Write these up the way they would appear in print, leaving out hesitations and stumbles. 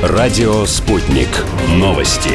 Радио «Спутник». Новости.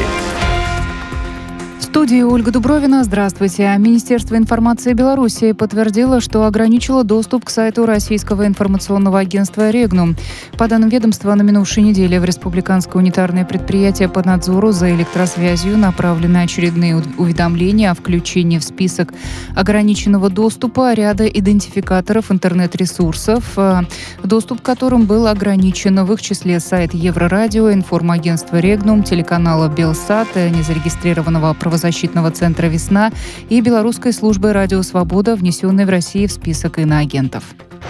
В студии Ольга Дубровина. Здравствуйте. Министерство информации Беларуси подтвердило, что ограничило доступ к сайту российского информационного агентства «Регнум». По данным ведомства, на минувшей неделе в Республиканское унитарное предприятие по надзору за электросвязью направлены очередные уведомления о включении в список ограниченного доступа ряда идентификаторов интернет-ресурсов, доступ к которым был ограничен, в их числе сайт Еврорадио, информагентства «Регнум», телеканала «Белсат», незарегистрированного правозащитного центра «Весна» и белорусской службы «Радио Свобода», внесенной в Россию в список иноагентов.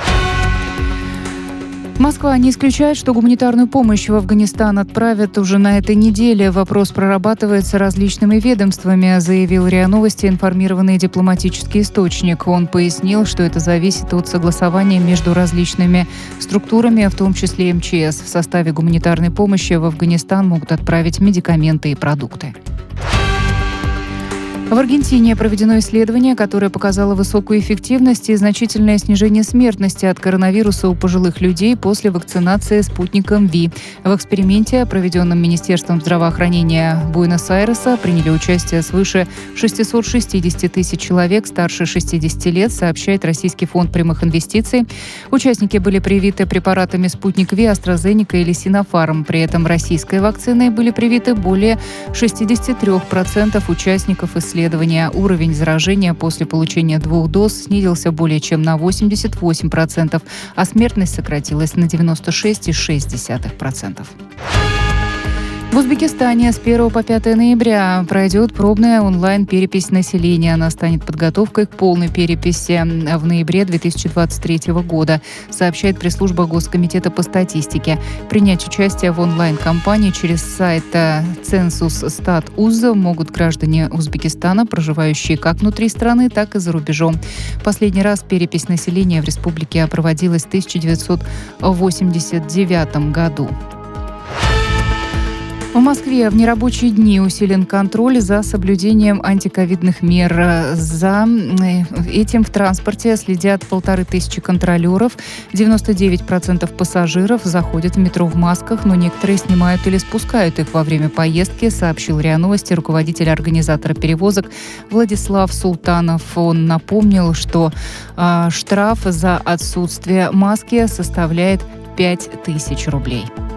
Москва не исключает, что гуманитарную помощь в Афганистан отправят уже на этой неделе. Вопрос прорабатывается различными ведомствами, заявил РИА Новости информированный дипломатический источник. Он пояснил, что это зависит от согласования между различными структурами, в том числе МЧС. В составе гуманитарной помощи в Афганистан могут отправить медикаменты и продукты. В Аргентине проведено исследование, которое показало высокую эффективность и значительное снижение смертности от коронавируса у пожилых людей после вакцинации спутником ВИ. В эксперименте, проведенном Министерством здравоохранения Буэнос-Айреса, приняли участие свыше 660 тысяч человек старше 60 лет, сообщает Российский фонд прямых инвестиций. Участники были привиты препаратами «Спутник ВИ», «AstraZeneca» или «Синофарм». При этом российской вакциной были привиты более 63% участников исследования. Уровень заражения после получения 2 доз снизился более чем на 88%, а смертность сократилась на 96,6%. В Узбекистане с 1 по 5 ноября пройдет пробная онлайн-перепись населения. Она станет подготовкой к полной переписи в ноябре 2023 года, сообщает пресс-служба Госкомитета по статистике. Принять участие в онлайн-кампании через сайт Census.stat.uz могут граждане Узбекистана, проживающие как внутри страны, так и за рубежом. Последний раз перепись населения в республике проводилась в 1989 году. В Москве в нерабочие дни усилен контроль за соблюдением антиковидных мер. За этим в транспорте следят 1500 контролеров. 99% пассажиров заходят в метро в масках, но некоторые снимают или спускают их во время поездки, сообщил РИА Новости руководитель организатора перевозок Владислав Султанов. Он напомнил, что штраф за отсутствие маски составляет 5000 рублей.